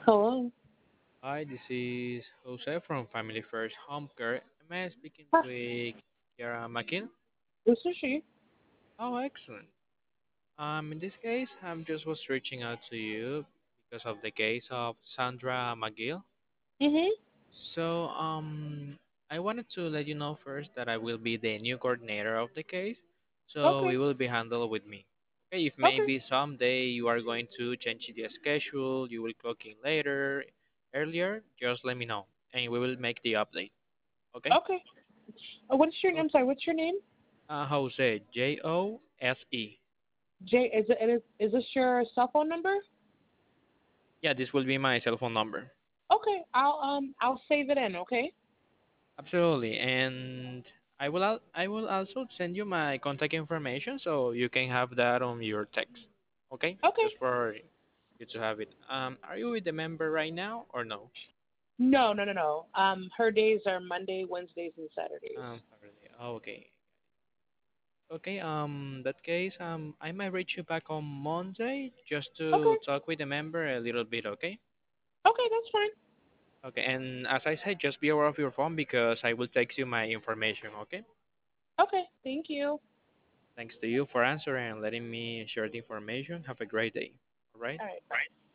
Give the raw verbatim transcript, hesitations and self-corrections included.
Hello. Hi, this is Jose from Family First Home Care. Am I speaking Hi, with Kiara McKill? this is she. Oh, excellent. Um, in this case, I'm just was reaching out to you because of the case of Sandra McGill. Mhm. So, um, I wanted to let you know first that I will be the new coordinator of the case. So Okay. we will be handled with me. Okay, if Okay. maybe someday you are going to change the schedule, you will clock in later, earlier, just let me know, and we will make the update. Okay? Okay. Uh, what's your name? I'm Okay. sorry. What's your name? Uh, Jose, J O S E. Jay. Is it? Is, is this your cell phone number? Yeah, this will be my cell phone number. Okay. I'll um I'll save it in. Okay. Absolutely, and I will al- I will also send you my contact information so you can have that on your text. Okay, Okay. just for you to have it. Um, are you with the member right now or no? No, no, no, no. Um, her days are Monday, Wednesdays, and Saturdays. Um, Saturday. Oh, okay. Okay. Um, that case, um, I might reach you back on Monday just to Okay. talk with the member a little bit. Okay. Okay, that's fine. Okay. And as I said, just be aware of your phone because I will text you my information. Okay. Okay. Thank you. Thanks to you for answering and letting me share the information. Have a great day. All right. All right. Bye.